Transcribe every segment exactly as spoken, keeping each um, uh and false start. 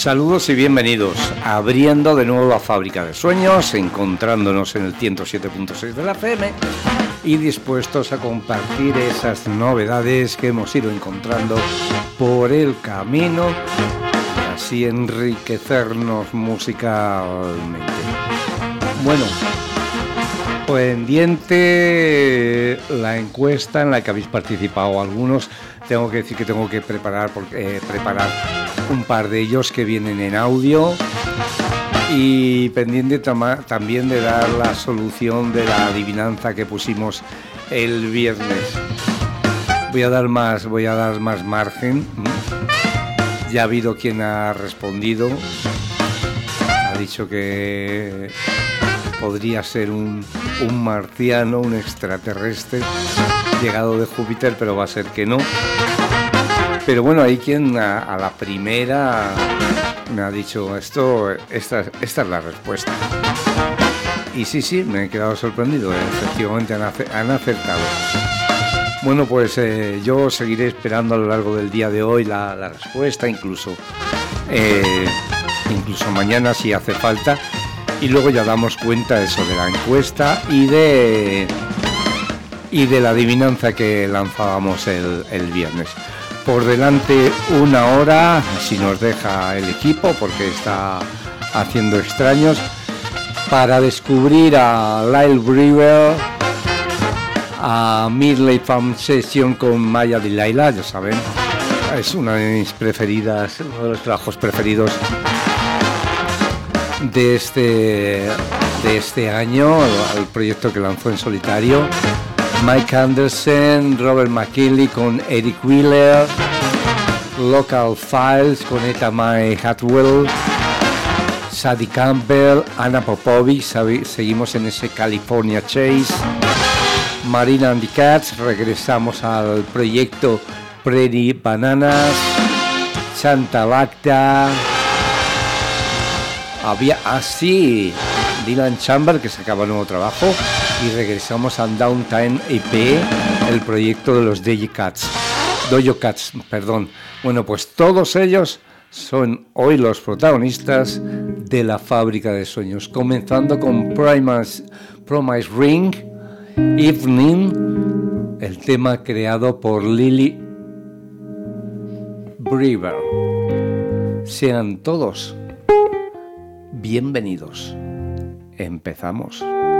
Saludos y bienvenidos, abriendo de nuevo la Fábrica de Sueños, encontrándonos en el ciento siete punto seis de la F M y dispuestos a compartir esas novedades que hemos ido encontrando por el camino y así enriquecernos musicalmente. Bueno, pendiente la encuesta en la que habéis participado algunos. Tengo que decir que tengo que preparar, porque, eh, preparar un par de ellos que vienen en audio y pendiente tam- también de dar la solución de la adivinanza que pusimos el viernes. Voy a dar más, voy a dar más margen. Ya ha habido quien ha respondido. Ha dicho que podría ser un, un marciano, un extraterrestre llegado de Júpiter, pero va a ser que no. Pero bueno, hay quien a, a la primera me ha dicho esto, esta, esta es la respuesta. Y sí, sí, me he quedado sorprendido, efectivamente han, ace- han acertado. Bueno, pues eh, yo seguiré esperando a lo largo del día de hoy la, la respuesta, incluso, eh, incluso mañana si hace falta. Y luego ya damos cuenta eso de la encuesta y de... y de la adivinanza que lanzábamos el, el viernes. Por delante una hora, si nos deja el equipo, porque está haciendo extraños, para descubrir a Lyle Brewer, a Midley Farm Session con Maya Delilah, ya saben, es una de mis preferidas, uno de los trabajos preferidos de este, de este año, el, el proyecto que lanzó en solitario. Mike Anderson, Robert McKinley con Eric Wheeler, Local Files con Eta Mae Hatwell, Sadie Campbell, Anna Popovic, seguimos en ese California Chase, Marina and the Cats, regresamos al proyecto Prairie Bananas, Santa Lacta, había así ah, Dylan Chamber, que sacaba nuevo trabajo, y regresamos a Downtime E P, el proyecto de los Dojo Cats. Dojo Cats, perdón. Bueno, pues todos ellos son hoy los protagonistas de la Fábrica de Sueños, comenzando con Promise, Promise Ring, Evening, el tema creado por Lily Brewer. Sean todos bienvenidos. Empezamos.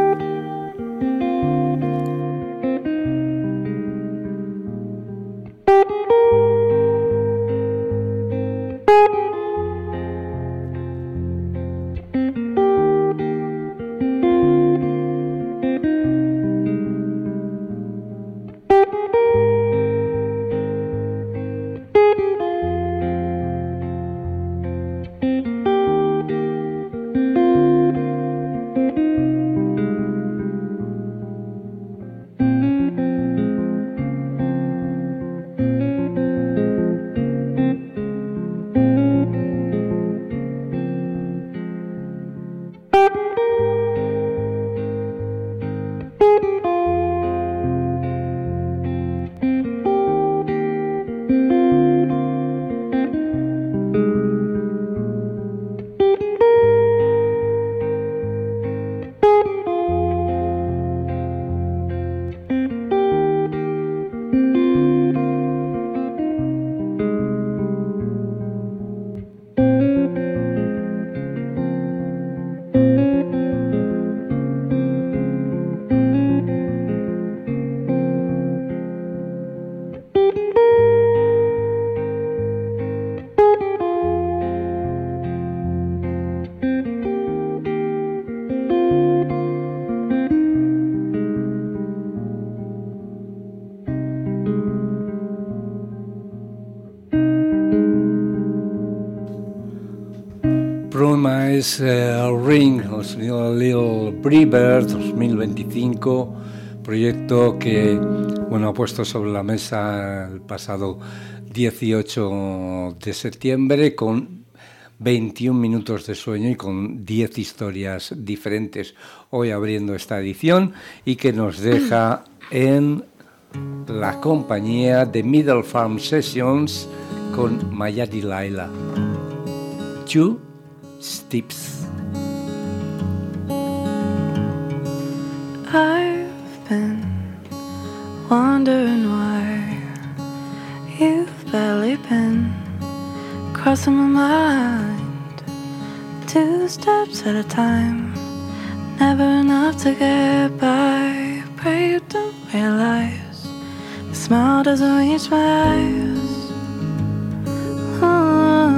Promise uh, Ring, el sonido de Lil Brewer dos mil veinticinco, proyecto que bueno, ha puesto sobre la mesa el pasado dieciocho de septiembre con veintiún minutos de sueño y con diez historias diferentes, hoy abriendo esta edición, y que nos deja en la compañía de Middle Farm Sessions con Maya Delilah. Two Steps. I've been wondering why you've barely been crossing my mind. Two steps at a time, never enough to get by. Pray you don't realize the smile doesn't reach my eyes. Oh,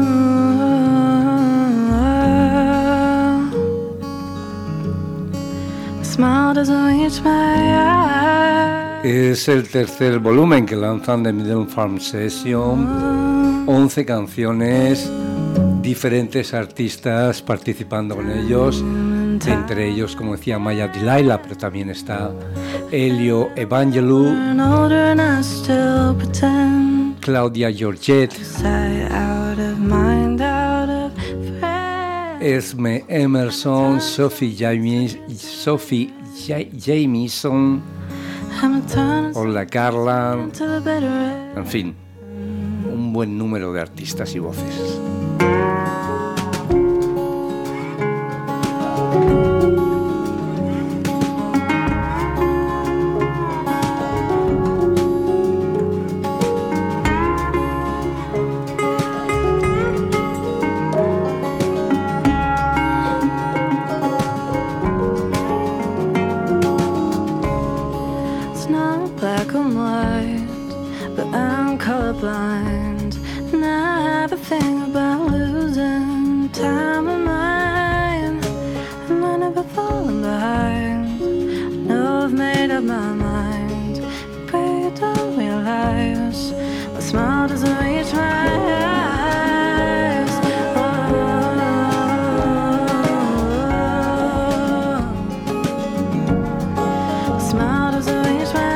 the smile doesn't reach my eyes. Es el tercer volumen que lanzan de Middle Farm Session. once canciones, diferentes artistas participando con ellos. Entre ellos, como decía, Maya Delilah, pero también está Elio Evangelou, Claudia Georgette, Esme Emerson, Sophie James, Sophie Jamieson, Hola Carla, en fin, un buen número de artistas y voces. Blind, and I have a thing about losing time of mine, and I never fallen behind. I know I've made up my mind, but you don't realize my smile doesn't reach my eyes. Oh, my smile doesn't reach my eyes.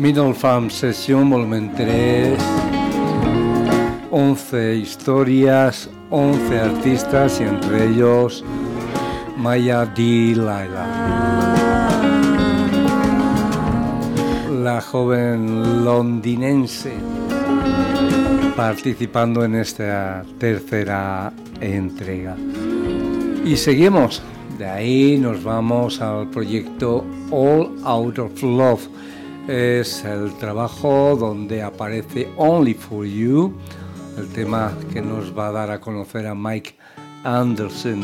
Middle Farm Session, volumen tres, once historias, once artistas y entre ellos Maya Delilah, la joven londinense participando en esta tercera entrega. Y seguimos, de ahí nos vamos al proyecto All Out of Love. Es el trabajo donde aparece Only For You, el tema que nos va a dar a conocer a Mike Anderson.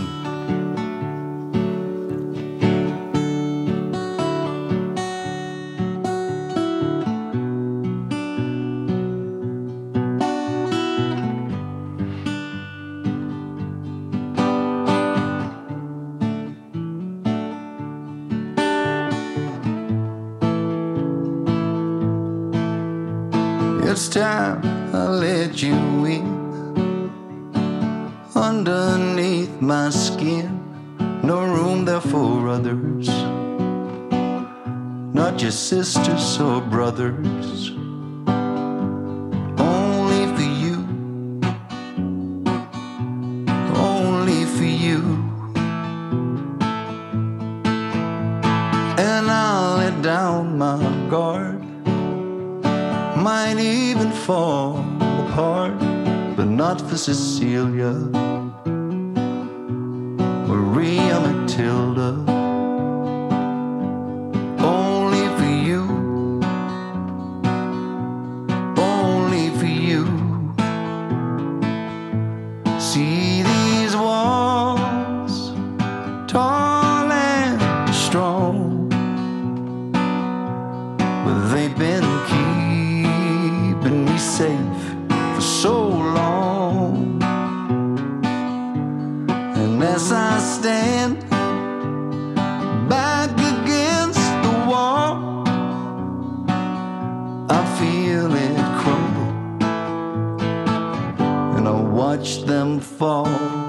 It's time I let you in underneath my skin. No room there for others, not just sisters or brothers. Only for you, only for you. And I'll let down my guard, might even fall apart, but not for Cecilia, Maria, Matilda. Only for you, only for you. See these walls, tall and strong, but they've been keeping me safe for so long. And as I stand back against the wall, I feel it crumble and I watch them fall.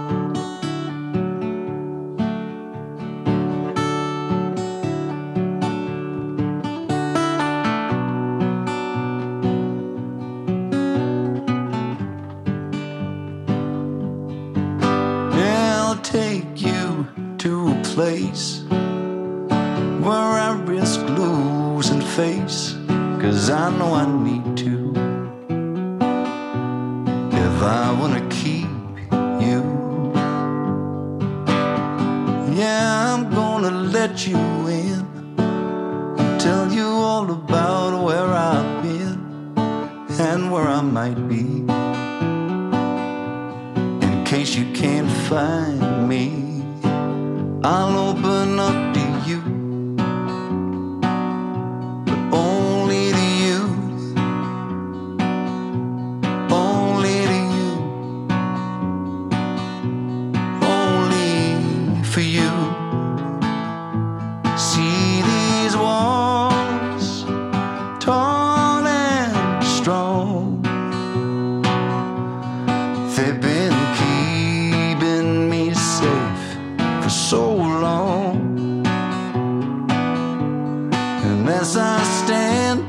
Place where I risk losing face, 'cause I know I need to if I wanna keep you. Yeah, I'm gonna let you in, tell you all about where I've been and where I might be, in case you can't find me. I'll open up to you, but only to you, only to you, only for you. See these walls, tall and strong, they've been keeping me safe for so long. And as I stand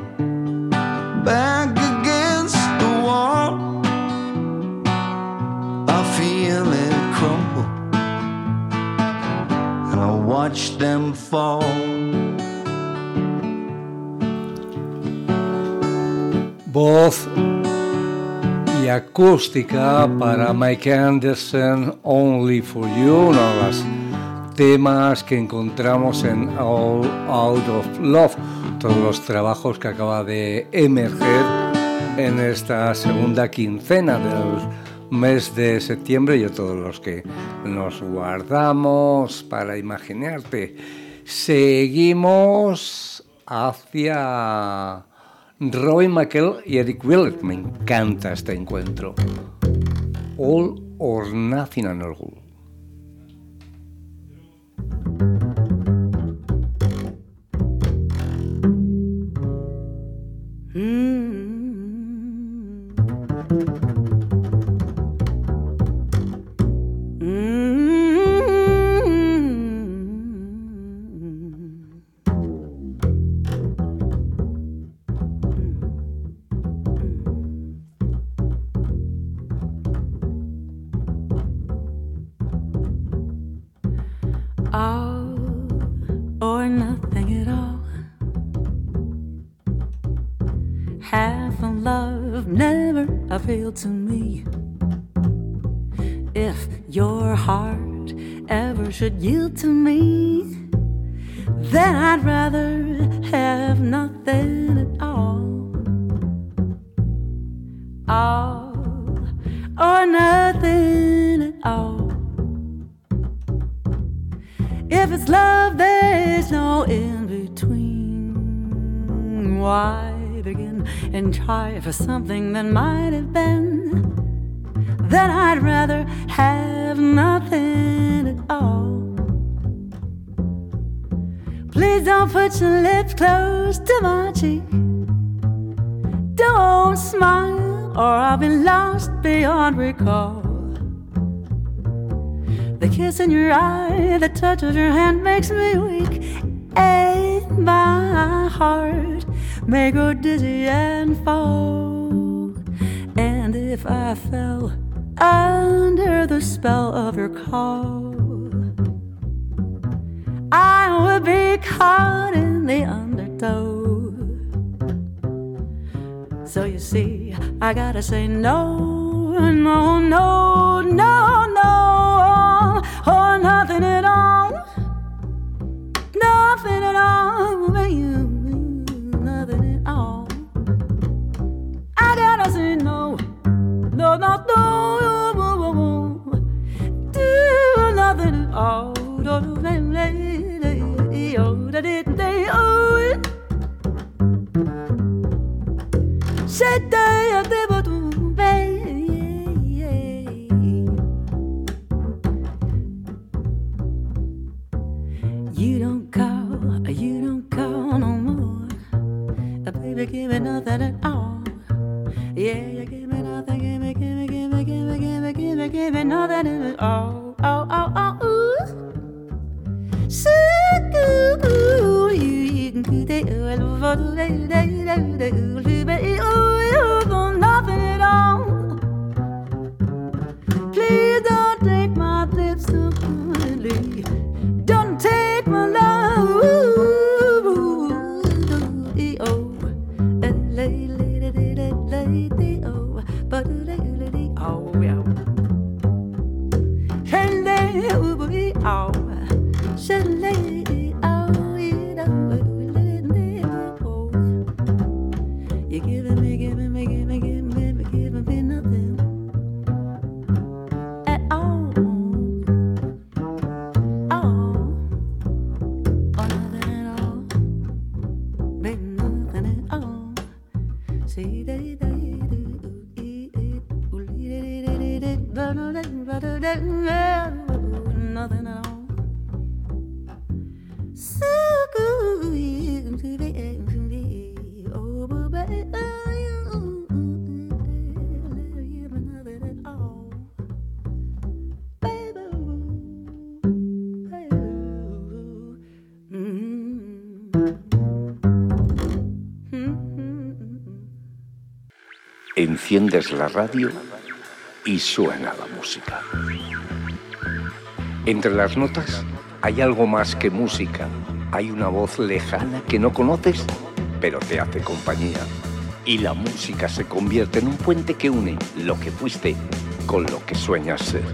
back against the wall, I feel it crumble and I watch them fall. Voz y acústica para Mike Anderson, Only For You, uno de los temas que encontramos en All Out of Love, todos los trabajos que acaba de emerger en esta segunda quincena del mes de septiembre y a todos los que nos guardamos para imaginarte. Seguimos hacia Robin McKell y Eric Willett. Me encanta este encuentro. All or Nothing at All. all or nothing at all. Half of love never appealed to me. If your heart ever should yield to me, then I'd rather have nothing at all. All or nothing at all. If it's love, there's no in between. Why begin and try for something that might have been? Then I'd rather have nothing at all. Please don't put your lips close to my cheek. Don't smile or I'll be lost beyond recall. The kiss in your eye, the touch of your hand makes me weak, and my heart may grow dizzy and fall. And if I fell under the spell of your call, I would be caught in the undertow. So you see, I gotta say no, no, no, no, no, or nothing at all, nothing at all, nothing at all. I gotta say no, no, no, no, do nothing at all. You don't call, you don't call no more. Baby, give me nothing at all. Yeah, you give me nothing, give me, give me, give me, give me, give me, give me, give me nothing at all. Oh, oh, oh, ooh. So cool, you can do that. Nothing at all. Please don't take my lips so kindly. Don't take my love. Oh, yeah. Oh, you're giving me, giving me, giving me, giving me, giving me nothing at all. Oh, or nothing at all, baby, nothing at all. See, they, they, nothing at all. So good, oh, baby, nothing at all, baby, baby. Enciendes la radio y suena la música. Entre las notas hay algo más que música. Hay una voz lejana que no conoces, pero te hace compañía. Y la música se convierte en un puente que une lo que fuiste con lo que sueñas ser.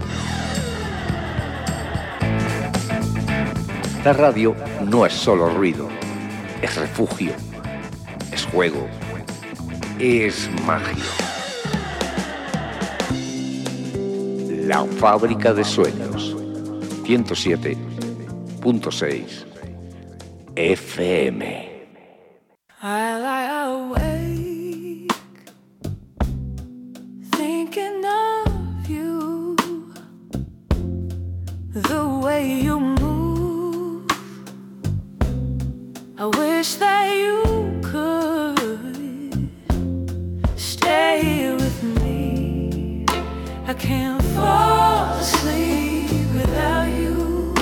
La radio no es solo ruido, es refugio, es juego, es magia. La fábrica de sueños. ciento siete punto seis F M. I lie awake thinking of you, the way you move. I wish that you could stay with me. I can't fall asleep without you.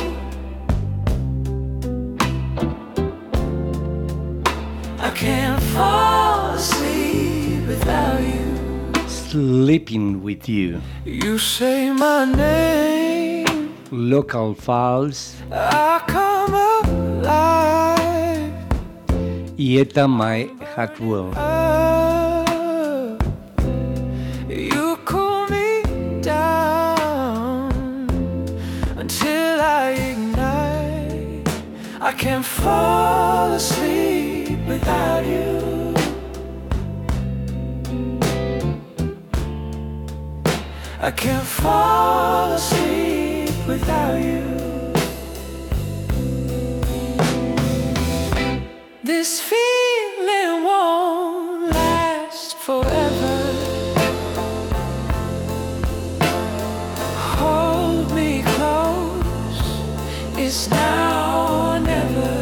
I can't fall asleep without you. Sleeping with you. You say my name, Local Files I come alive. y Etta My Hatwell. Oh, you cool me down until I ignite. I can't fall asleep without you. I can't fall asleep without you. This feeling won't last forever. Hold me close, it's now or never.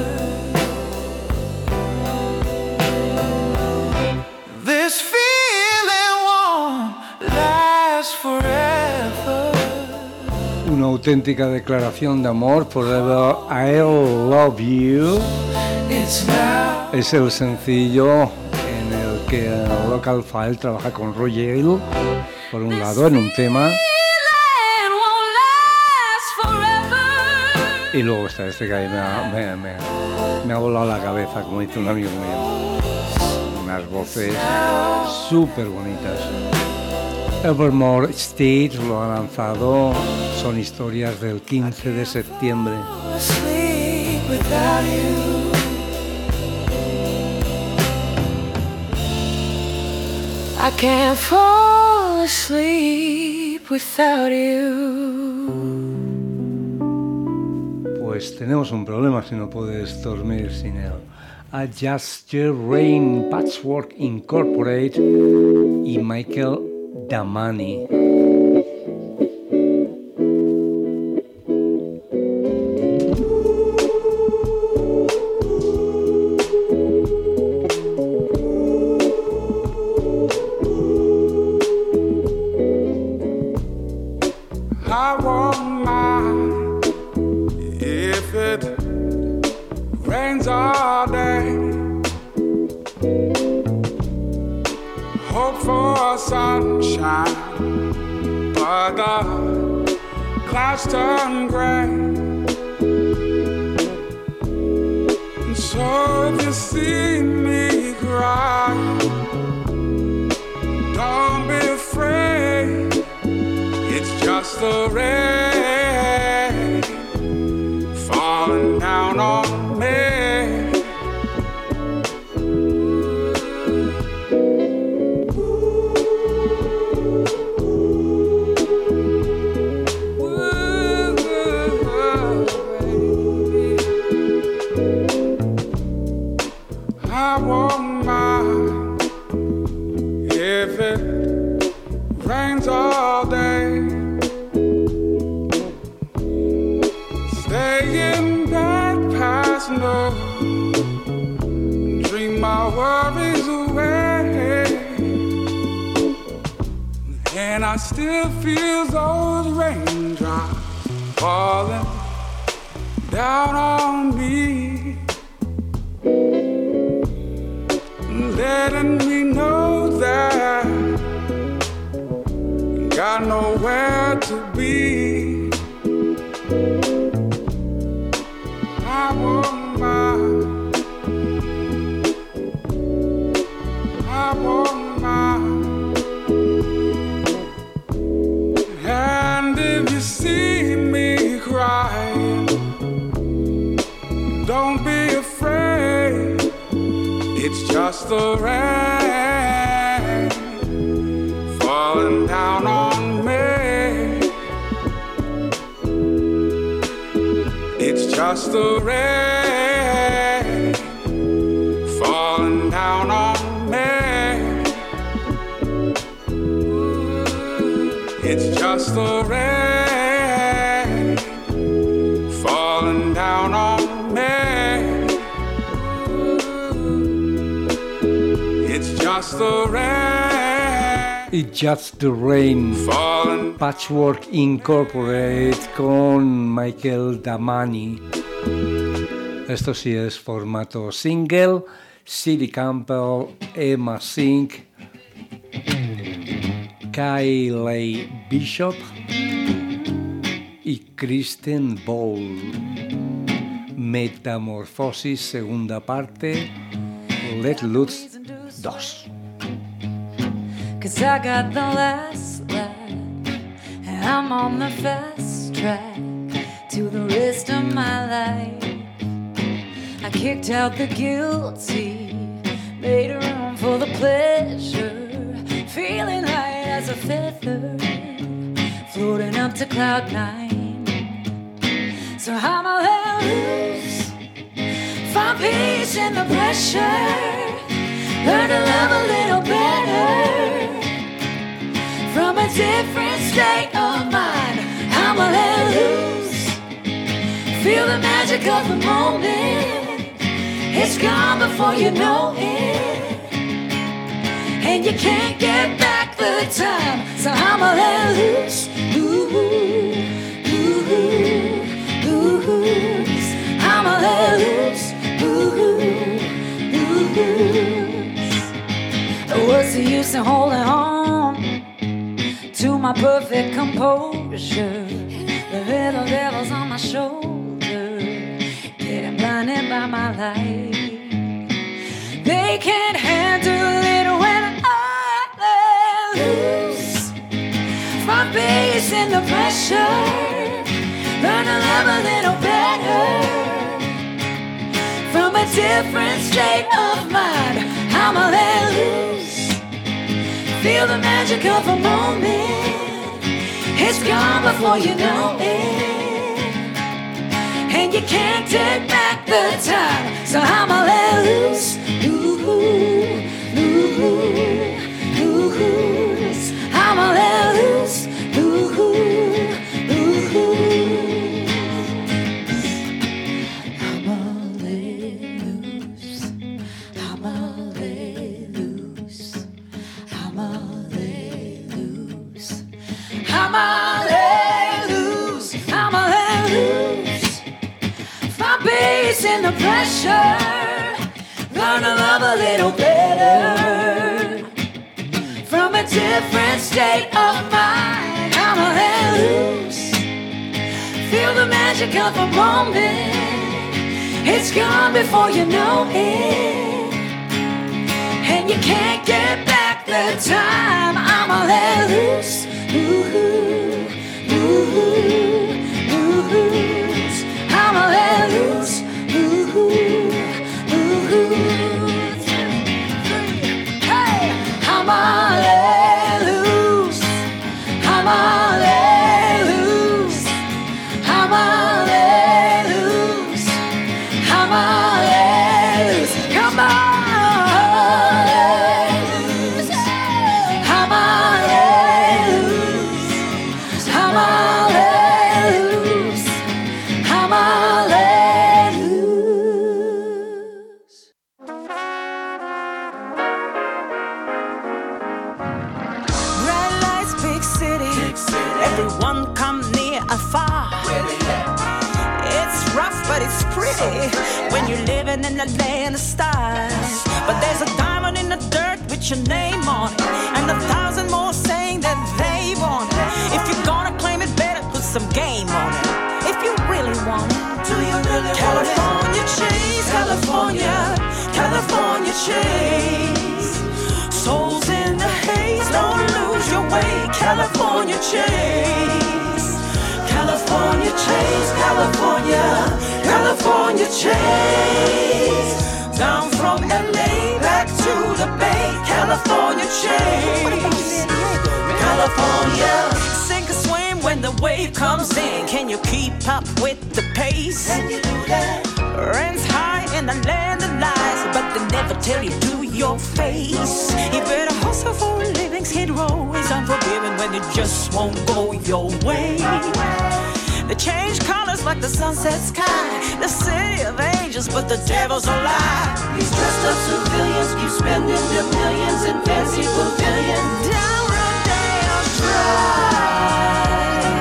This feeling won't last forever. Una auténtica declaración de amor. Forever I'll Love You It's now. es el sencillo en el que Local File trabaja con Roy Ailes, por un lado en un tema, Feeling won't last forever. y luego está este que ahí me ha, me, me, me ha volado la cabeza, como dice un amigo mío. Unas voces súper bonitas. Evermore State lo ha lanzado, son historias del quince de septiembre. Asleep without you. I can't fall asleep without you. Pues tenemos un problema si no puedes dormir sin él. Adjust Your Rain, Patchwork Incorporate y Michael Damani. I won't mind if it rains all day. Hope for sunshine, but the clouds turn gray. And so if you see me cry, don't be afraid. It's just the rain falling down on me. I won't mind if it rains all day. Stay in bed past no, dream my worries away. And I still feel those raindrops falling down on me, letting me know that got nowhere to be. I won't mind, I won't mind. And if you see me crying, don't be afraid. It's just the rain falling down on me. It's just the rain falling down on me. It's just the rain falling down on me. It's just the rain. It's Just the Rain, Falling. Patchwork Incorporate con Michael Damani. Esto sí es formato single. Sidney Campbell, Emma Sink, Kylie Bishop y Kristen Ball. Metamorfosis, segunda parte, Let Loose dos. Cause I got the last laugh, and I'm on the fast track to the rest of my life. I kicked out the guilty, made room for the pleasure, feeling light as a feather, floating up to cloud nine. So I'ma let loose, find peace in the pressure, learn to love a little better, from a different state of mind. I'ma let loose, feel the magic of the moment. It's gone before you know it, and you can't get back the time. So I'ma let loose, ooh, ooh, loose. I'ma let loose, ooh, ooh, loose. What's the use in holding on to my perfect composure? The little devil's on my shoulder, getting blinded by my light. They can't handle it when I let loose, find peace in the pressure, learn to love a little better, from a different state of mind. I'ma let loose, feel the magic of a moment. It's gone before you know it, and you can't take back the time. So I'ma let loose, ooh, ooh, loose. I'ma let loose, ooh, ooh, loose. I'ma let loose, I'ma let loose, I'ma let loose, I'ma let loose, I'ma let loose. Find peace in the pressure, learn to love a little better, from a different state of mind. I'ma let loose, feel the magic of a moment. It's gone before you know it, and you can't get back the time. I'ma let loose, ooh, ooh, loose. I'ma let loose, ooh, ooh, loose. Hey, I'ma let loose, I'ma let loose, I'ma let loose, I'ma let loose. Come on, let loose, I'ma let loose, I'ma let loose, I'ma let loose. Red lights, big city. Everyone come near afar. It's rough, but it's pretty when you're living in the land of stars. But there's a diamond in the dirt with your name on it, and a thousand more saying that they want it. If you're gonna claim it, better put some game on it. If you really want it, do you really California want it? Chase, California, California chase. Souls in the haze, don't lose your way. California chase, California chase, California, California chase. Down from L A back to the Bay, California chase, California. Sink or swim when the wave comes in. Can you keep up with the pace? Can you do that? Rents high in the land of lies, but they never tell you to your face. You better hustle for a living. Skid Row is unforgiving when it just won't go your way. They change colors like the sunset sky, the city of angels, but the devil's a lie. These dressed up civilians keep spending their millions in fancy pavilions. Down Rodeo Drive.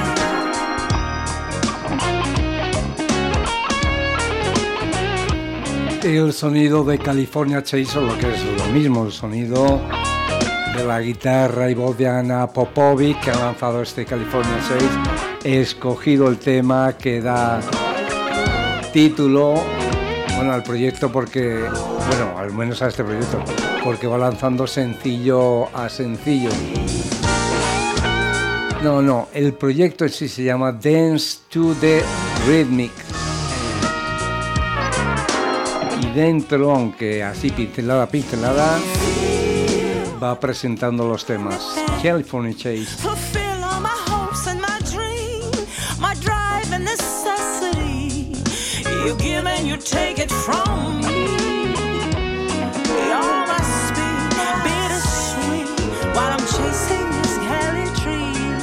El sonido de California Chase, o lo que es lo mismo, el sonido de la guitarra y voz de Anna Popovic, que ha lanzado este California Chase, he escogido el tema que da título, bueno, al proyecto porque, bueno, al menos a este proyecto, porque va lanzando sencillo a sencillo. No, no, el proyecto en sí se llama Dance to the Rhythmic. Y dentro, aunque así pincelada, pincelada, va presentando los temas. California Chase. Fulfill all my hopes and my dream, my drive and necessity. You give and you take it from me. All must be bittersweet while I'm chasing this Cali dream.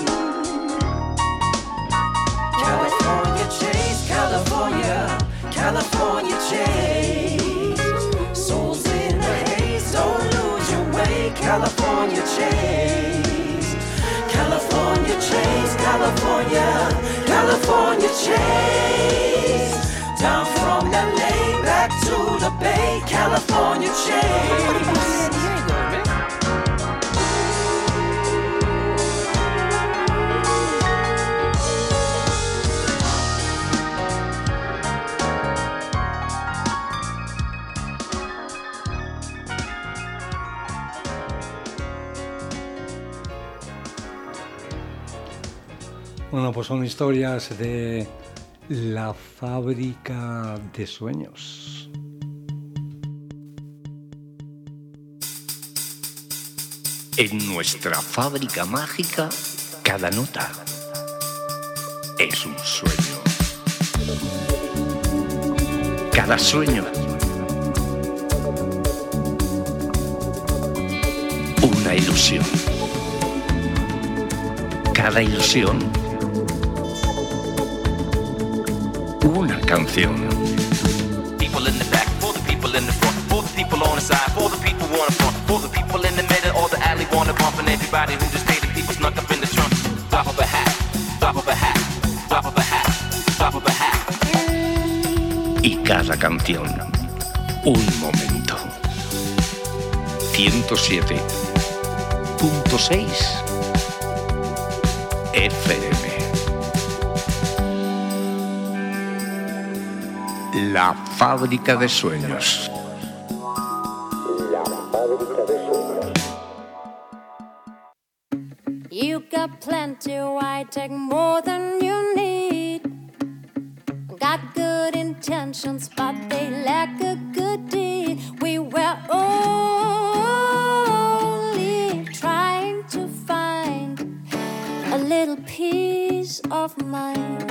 California chase, California, California chase. Souls in the haze, don't lose your way. California chase, California chase, California, California chase. Down from L A back to the Bay, California chase. Bueno, pues son historias de la fábrica de sueños. En nuestra fábrica mágica, cada nota es un sueño. Cada sueño, una ilusión. Cada ilusión, una canción. People in the back, for the people in the front, for the people on the side, for the people wanna front, for the people in the middle or the alley wanna bump, and everybody who just hated people snuck up in the trunk. Drop of a hat, drop of a hat, drop of a hat, drop of a hat. Y cada canción, un momento. ciento siete punto seis F M. La fábrica de sueños. La fábrica de sueños. You got plenty, why take more than you need? Got good intentions, but they lack a good deed. We were only trying to find a little peace of mind.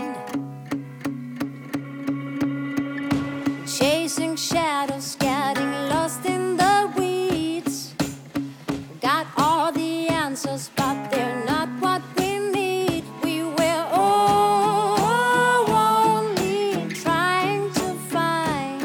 Chasing shadows, getting lost in the weeds. Got all the answers, but they're not what we need. We were only trying to find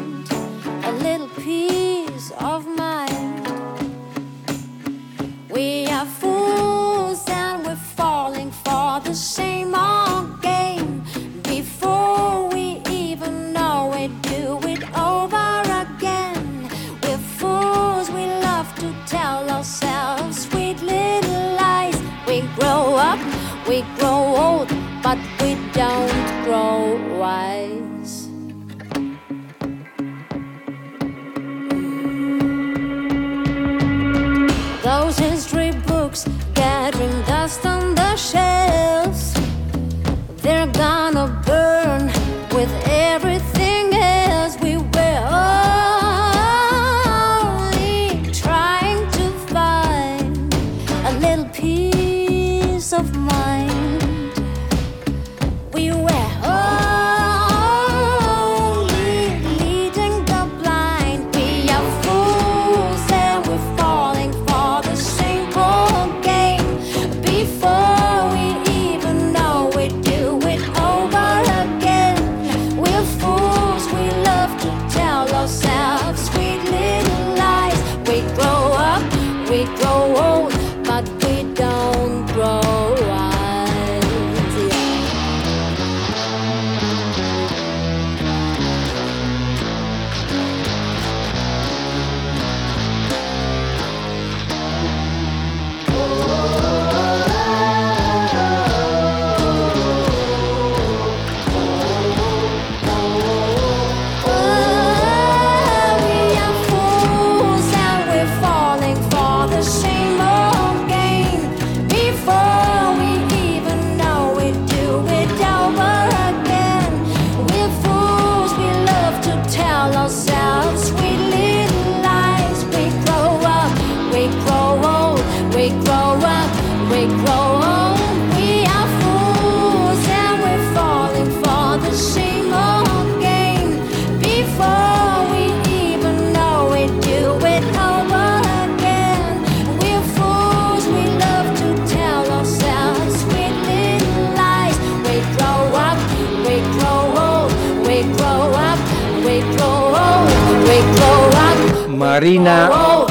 Marina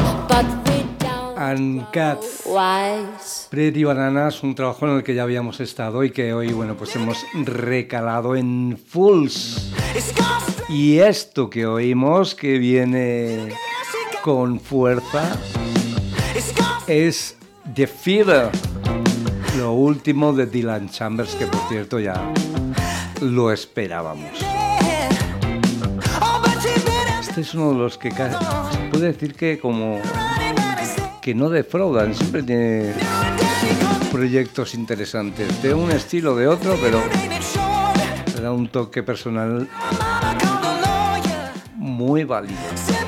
and Cat, Pretty Bananas, un trabajo en el que ya habíamos estado y que hoy, bueno, pues hemos recalado en Fools. Y esto que oímos, que viene con fuerza, es The Fever, lo último de Dylan Chambers, que por cierto ya lo esperábamos. Este es uno de los que casi, se puede decir que como que no defraudan, siempre tiene proyectos interesantes, de un estilo o de otro, pero le da un toque personal muy válido.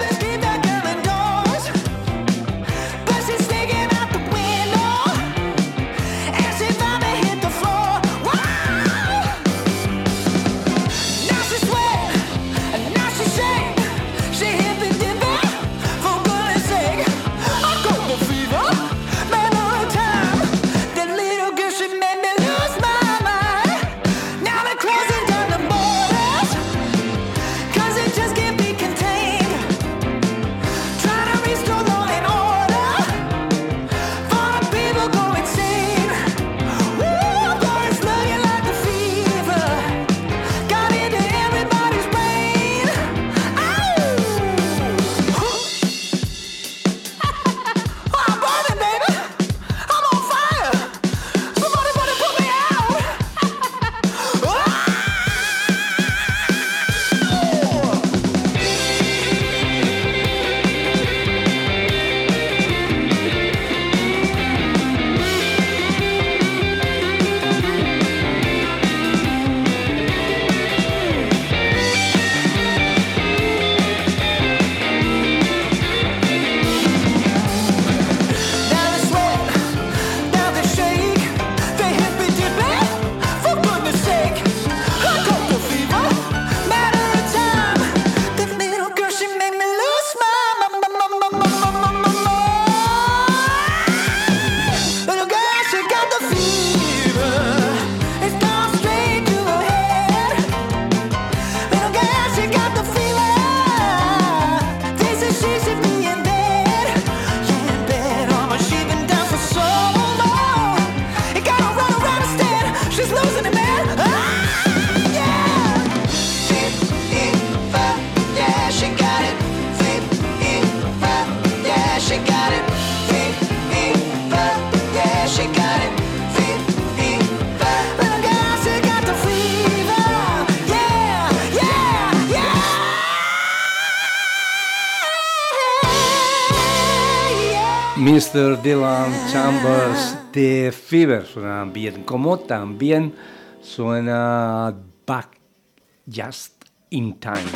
mister Dylan Chambers, The Fever, suena bien, como también suena Back Just in Time.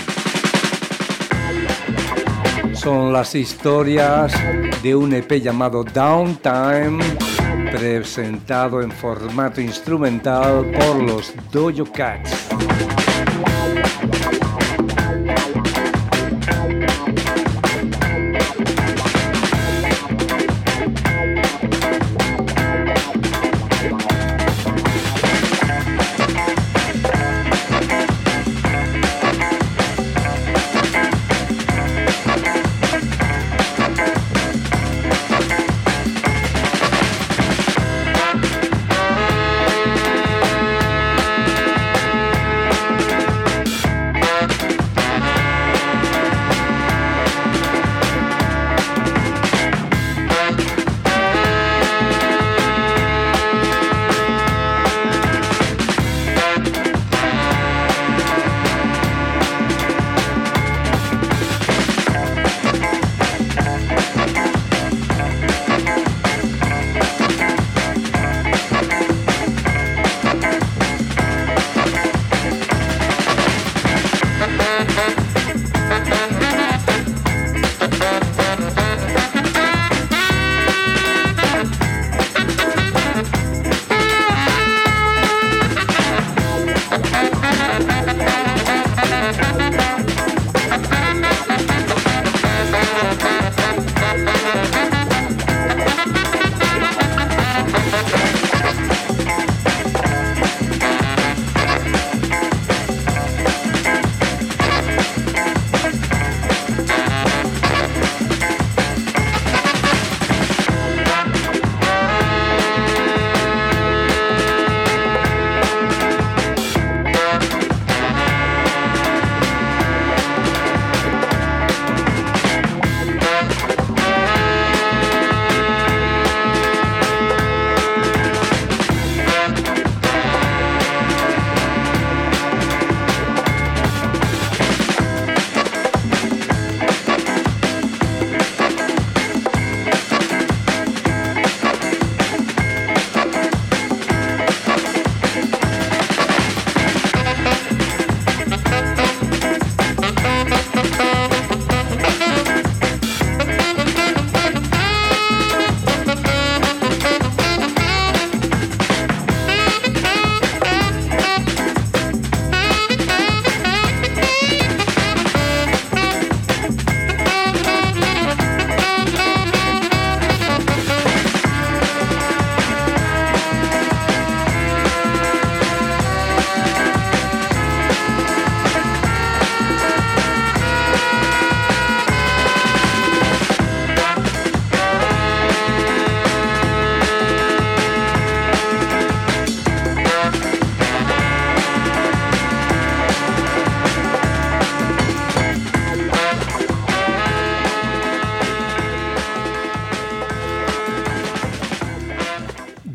Son las historias de un E P llamado Downtime, presentado en formato instrumental por los Dojo Cats.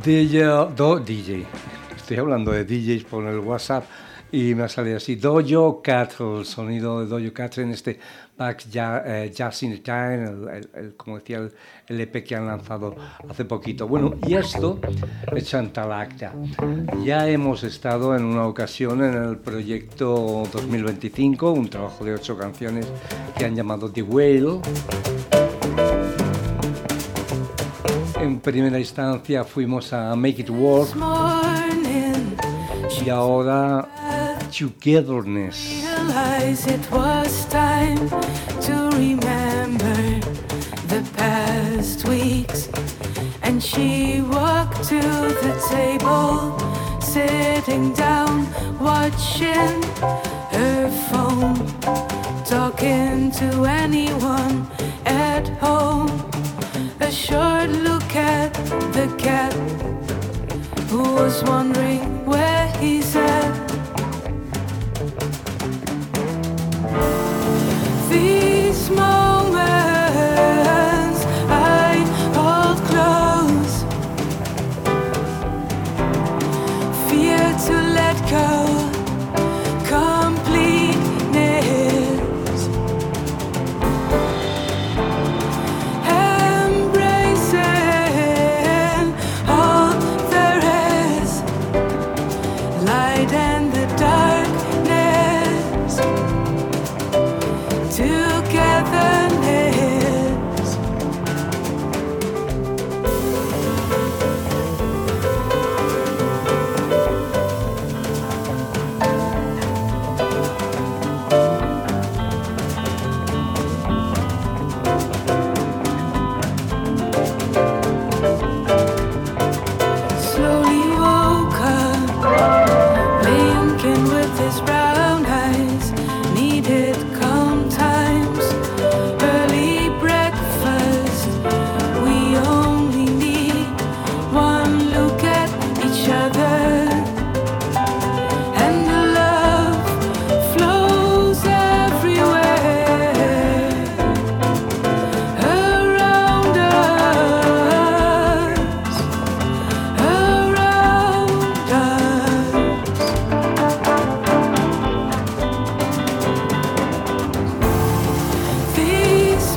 D J, do, D J, estoy hablando de D Js por el WhatsApp y me ha salido así, Dojo Cat, el sonido de Dojo Cat en este Back ja, eh, Jazz in the Time, el, el, el, como decía, el, el E P que han lanzado hace poquito. Bueno, y esto es Chantal Acta. Ya hemos estado en una ocasión en el proyecto dos mil veinticinco, un trabajo de ocho canciones que han llamado The Whale. En primera instancia fuimos a Make It Work y ahora Togetherness. It was time to remember the past weeks, and she walked to the table, sitting down, watching her phone, talking to anyone at home. A short look at the cat, who was wondering where he's at. These moments I hold close, fear to let go, completeness, embracing all there is, light and the darkness, togetherness. Slowly woke up, blinking with his brown eyes, needed calm times, early breakfast. We only need one look at each other, and the love flows everywhere around us, around us. These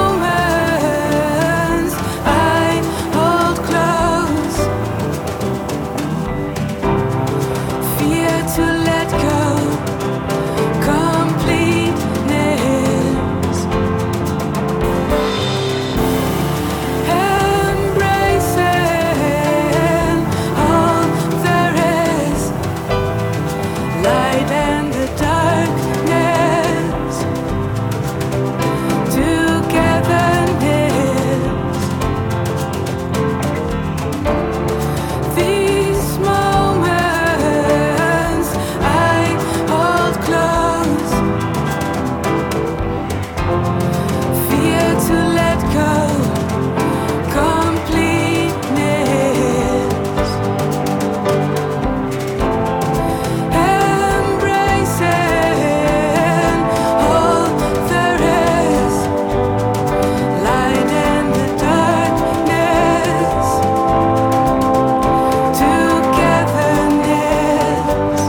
moments I hold close, fear to let go, completeness, embracing all there is, light and the darkness, togetherness. These moments I hold close, fear to let go, completeness, embracing all there is, light and the darkness, togetherness,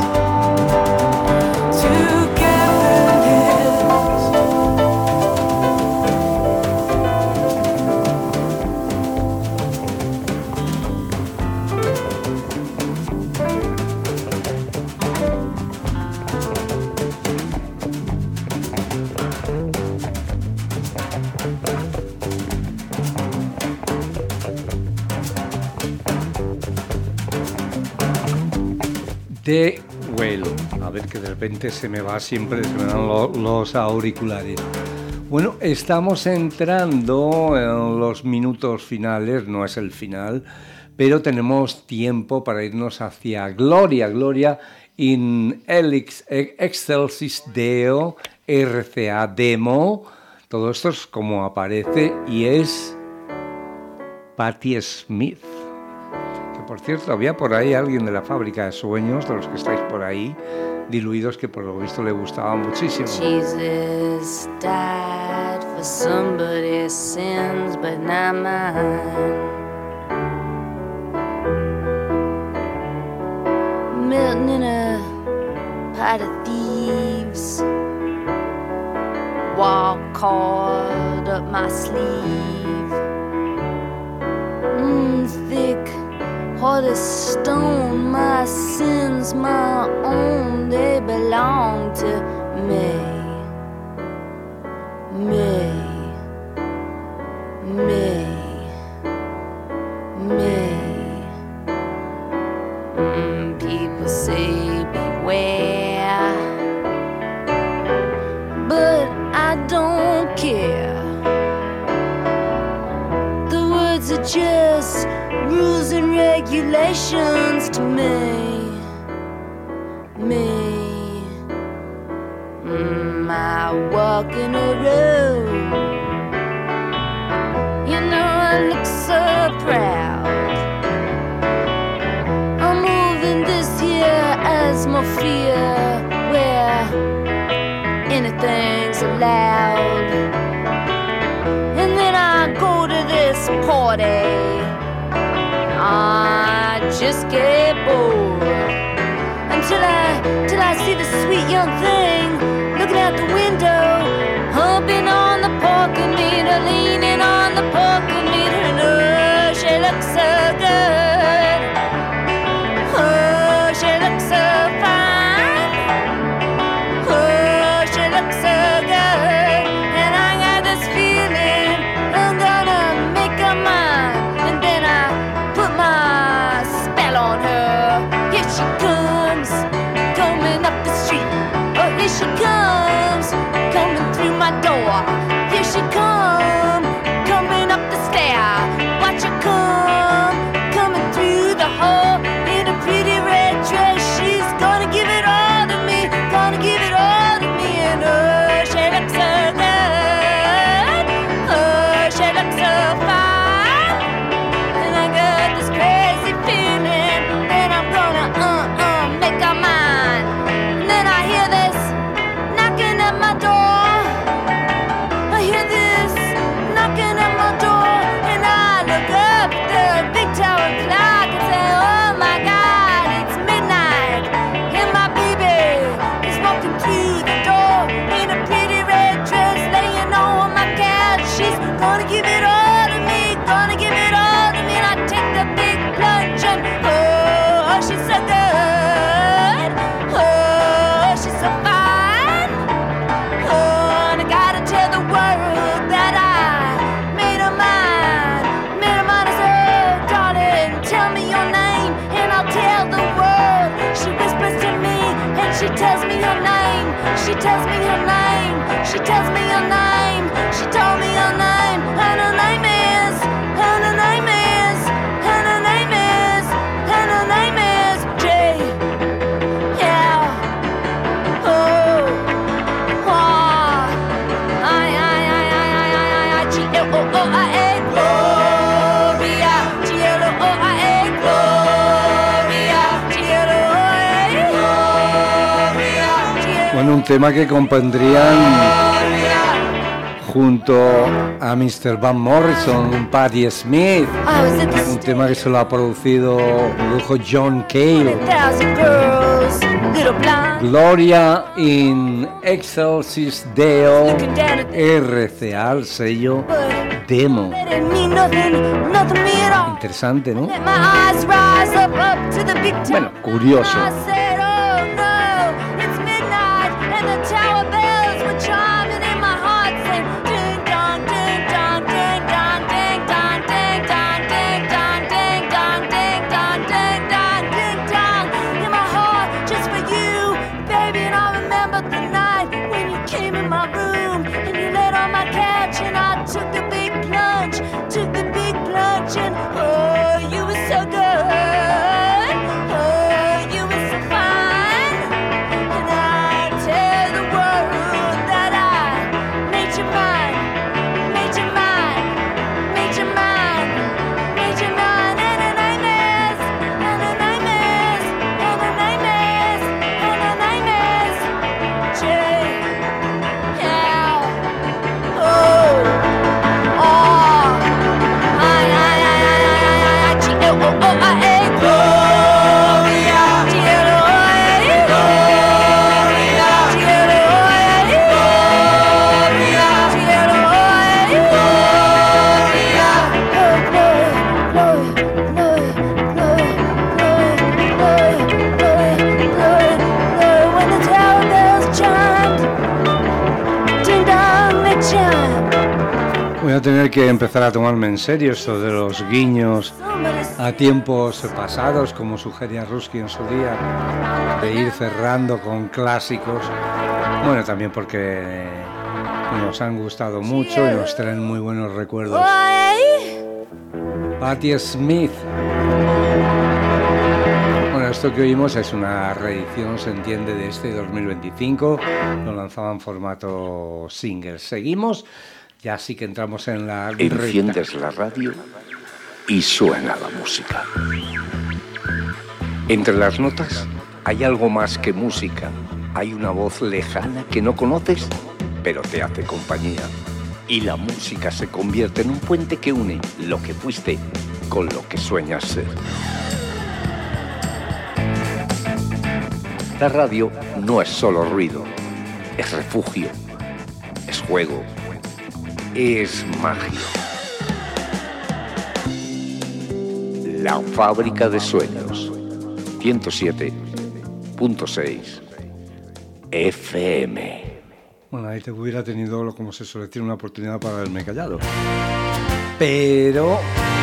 The Whale. A ver, que de repente se me va siempre, se me dan lo- los auriculares. Bueno, estamos entrando en los minutos finales, no es el final, pero tenemos tiempo para irnos hacia Gloria, Gloria in Elix Excelsis Deo, R C A Demo. Todo esto es como aparece y es Patti Smith. Que por cierto, había por ahí alguien de la Fábrica de Sueños, de los que estáis por ahí, diluidos, que por lo visto le gustaba muchísimo. Jesus died for somebody's sins, but not mine. melting in a pot of thieves. Walk caught up my sleeve. Mmm, thick, hard as stone. My sins, my own, they belong to me. Me. Me. Me. Mm, people say beware, but I don't care. The words are just rules and regulations to me. Me. Mm, I walk in a room. You know I look so proud. I'm moving this here atmosphere where anything's allowed. And then I go to this party. I just get bored until I, till I see the sweet young thing looking out the window, humping on the parking meter, leaning on the parking meter, and oh, she looks so good. Oh, she looks so fine. Oh, she looks so good. And I got this feeling I'm gonna make her mine. And then I put my spell on her. Here she comes, coming up the street. Oh, here she comes, coming through my door. Here she comes, coming up the stair. Watch her come, coming through the hall in a pretty red dress. She's gonna give it all to me, gonna give it all to me. And oh, she looks so good. Oh, she looks so fine. And I got this crazy feeling that I'm gonna uh uh make her mine. And then I hear this knocking at my door. I hear this knocking at my door, and I look up at the big tower clock and say, oh my God, it's midnight, and my baby is walking through the door in a pretty red dress, laying on my couch. She's gonna give it all to me, gonna give it all to me, and I take the big plunge, and oh, she's so good. Oh, she's so fine. Oh, and I gotta tell the world that I made her mine, made her mine. I said, oh, darling, tell me your name, and I'll tell the world. She whispers to me, and she tells me her name. She tells me her name. She tells me her name. She told me her name, and her name is, and her name is, and her name is, and her name is Jay. Yeah. Oh. Oh. I, I, I, I, I, I, I, G L O O I A, Gloria. G L O O I A, Gloria. G L O O I A, Gloria. Bueno, un tema que compondrían junto a mister Van Morrison, Patti Smith, I was at the un tema que se lo ha producido el lujo John Cale. thousand girls, little blind. Gloria in Excelsis Deo, Looking down at the R C A, el sello demo. That didn't mean nothing, nothing to me at all. Interesante, ¿no? Let my eyes rise up, up to the big tower. Bueno, curioso. I said, oh no, it's midnight, and the tower bells were chiming in my heart, saying, ding dong, ding dong, ding dong, ding dong, ding dong, ding dong, ding dong, ding dong, ding dong, ding dong, in my heart, just for you, baby. And I remember the night when you came in my room, and you laid on my couch, and I took the big plunge, took the big plunge, and oh, you were so good. Oh, you were so fine. a tener que empezar a tomarme en serio esto de los guiños a tiempos pasados, como sugería Rusky en su día, de ir cerrando con clásicos. Bueno, también porque nos han gustado mucho y nos traen muy buenos recuerdos. Patti Smith. Bueno, esto que oímos es una reedición, se entiende, de este dos mil veinticinco. Lo lanzaba en formato single. Seguimos, ya sí que entramos en la... Enciendes la radio y suena la música. Entre las notas hay algo más que música. Hay una voz lejana que no conoces, pero te hace compañía. Y la música se convierte en un puente que une lo que fuiste con lo que sueñas ser. La radio no es solo ruido, es refugio, es juego, es magia. La Fábrica de Sueños, ciento siete punto seis F M. Bueno, ahí te hubiera tenido, como se suele decir, una oportunidad para haberme callado. Pero,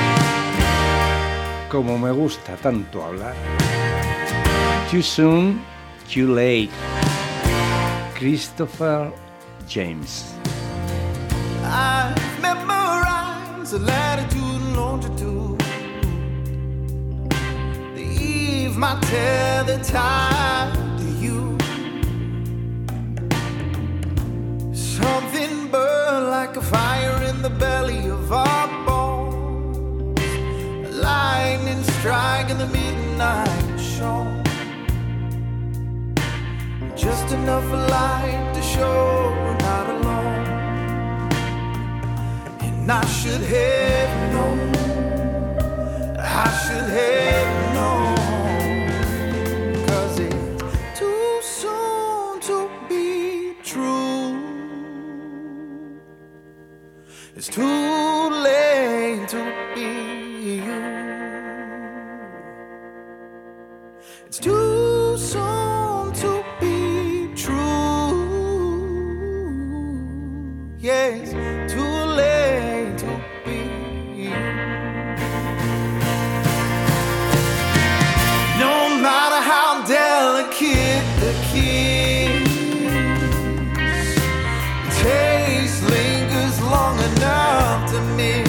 como me gusta tanto hablar, Too Soon, Too Late. Christopher James. I've memorized the latitude and longitude. The eve, my tether tied to you. Something burned like a fire in the belly of our bones. A lightning strike in the midnight show. Just enough light to show we're not alone. And I should have known, I should have known, 'cause it's too soon to be true. It's too late to be you. It's too soon to be true. Yes, too late to be you. No matter how delicate the kiss, taste lingers long enough to miss.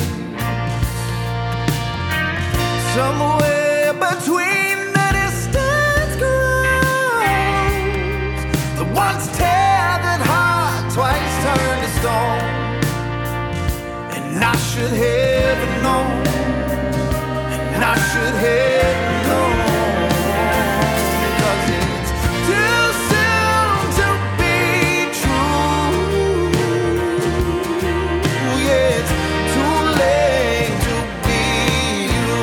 Somewhere between the distance grows, the once tethered heart twice turned to stone. And I should have known, and I should have known, 'cause it's too soon to be true. Yeah, it's too late to be you.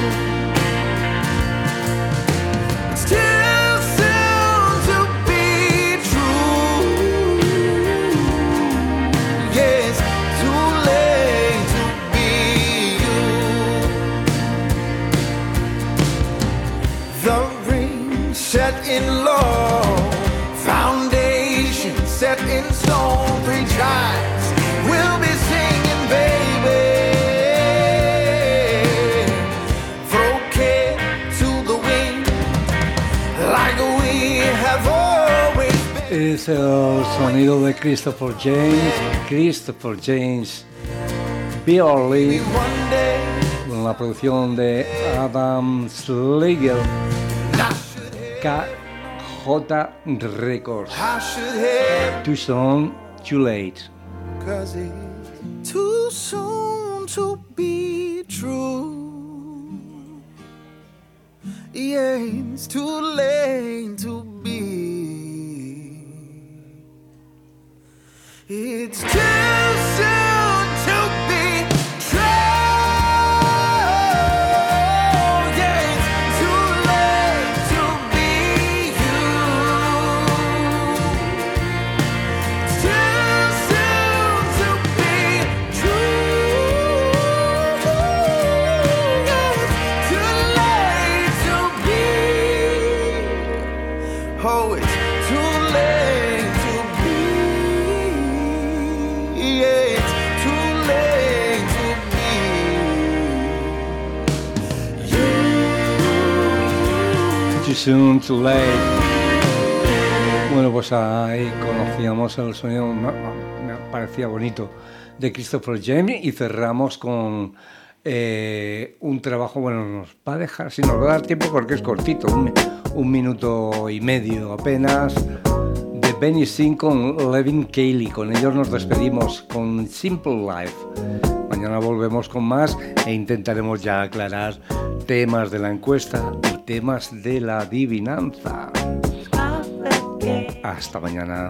It's too soon to be true. Yeah, it's too late to be you. The ring set in law, foundation set in stone. Three chimes we'll be singing, baby. Throw care to the wind, like we have always been. Es el sonido de Christopher James. Christopher James Beerly, One day con la producción de Adam Slager, K J Records. I should have, Too Soon, Too Late. 'cause it's too soon to be true. Yeah, it's too late to be. It's too soon to be true. Yeah, it's too late to be you. It's too soon to be true. Yeah, it's too late to be. Oh, it's too late to be. Soon Too Late. Bueno, pues ahí conocíamos el sonido, me parecía bonito, de Christopher James, y cerramos con eh, un trabajo, bueno, nos va a dejar, si nos va a dar tiempo porque es cortito, un, un minuto y medio apenas, de Benny Singh con Levin Cayley. Con ellos nos despedimos con Simple Life. Mañana volvemos con más e intentaremos ya aclarar temas de la encuesta y temas de la adivinanza. Hasta mañana.